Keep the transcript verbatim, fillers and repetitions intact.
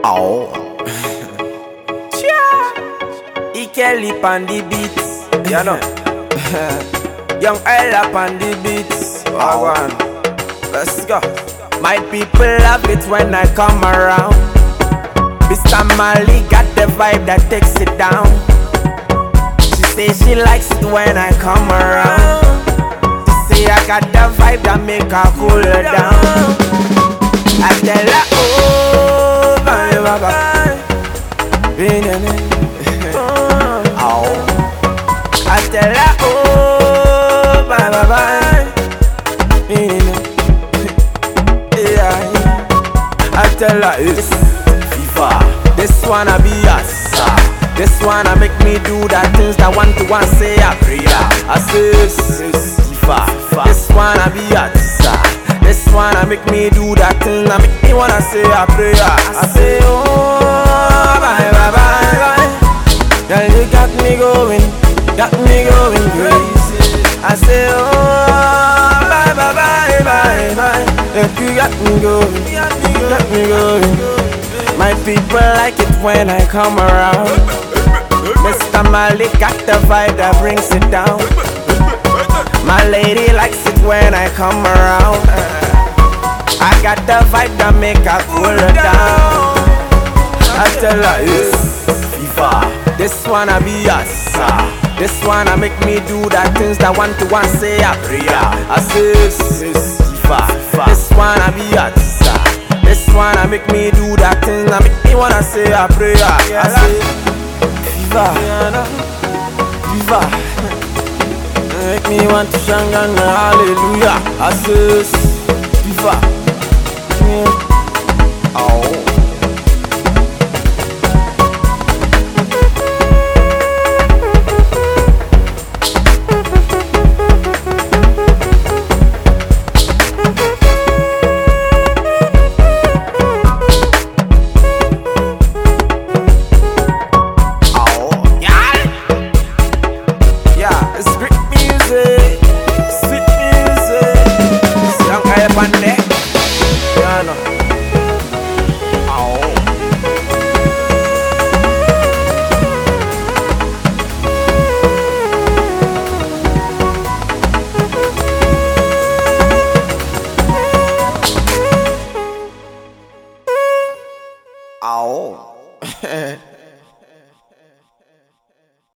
Oh. E. Kelly on the beats, you know. Young Ella on the beats. Oh, on. Let's go. My people love it when I come around. Mister Mali got the vibe that takes it down. She say she likes it when I come around. She say I got the vibe that make her cool her down. I tell her, oh, bye, bye, bye. Oh. I tell her, oh, bye, bye, bye. Yeah. I tell her, it's FIFA. This wanna be us. This wanna make me do that things that want to want say a prayer. I say, it's FIFA. This wanna be us. This wanna make me do that thing that make me wanna say a prayer. I say, oh, bye, bye, bye, bye. Girl, you got me going, got me going crazy. I say, oh, bye, bye, bye, bye, bye. You got me going, got me going. My people like it when I come around. Mister Mali got the vibe that brings it down. My lady likes it when I come around. I got the vibe that make her cool her down. I tell her it's FIFA. This wanna be us. This wanna make me do that things that want to want say a prayer. I say it's FIFA. This wanna be us. This wanna make me do that things that make me wanna say a prayer. I say FIFA. FIFA. Make me want to sing and hallelujah. I say FIFA.